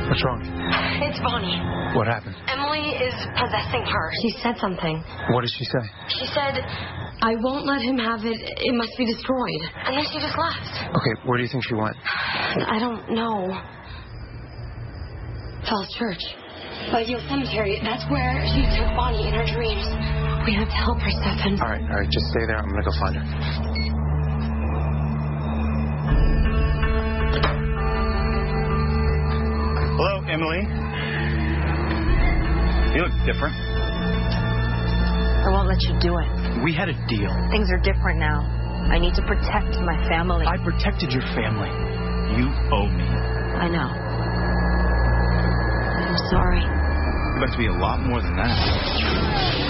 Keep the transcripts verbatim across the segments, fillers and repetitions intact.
What's wrong? It's Bonnie. What happened? Emily is possessing her. She said something. What did she say? She said, I won't let him have it. It must be destroyed. And then she just left. Okay, where do you think she went? I don't know. Falls Church. Bayou Cemetery. That's where she took Bonnie in her dreams. We have to help her, Stefan. All right, all right, just stay there. I'm going to go find her. Hello, Emily. You look different. I won't let you do it. We had a deal. Things are different now. I need to protect my family. I protected your family. You owe me. I know. I'm sorry. You're about to be a lot more than that.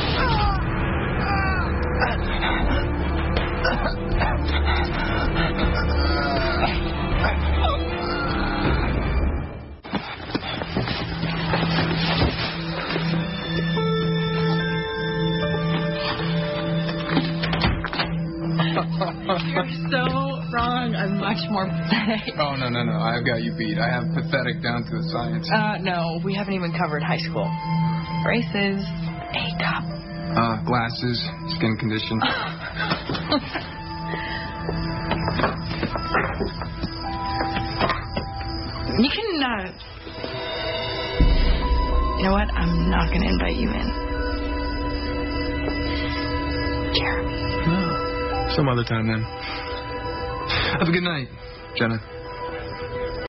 You're so wrong. I'm much more pathetic. Oh, no, no, no. I've got you beat. I have pathetic down to a science. Uh, no. We haven't even covered high school. Braces. A-cup. Uh, glasses. Skin condition. You can, uh... You know what? I'm not going to invite you in. Jeremy. Some other time then. Have a good night, Jenna.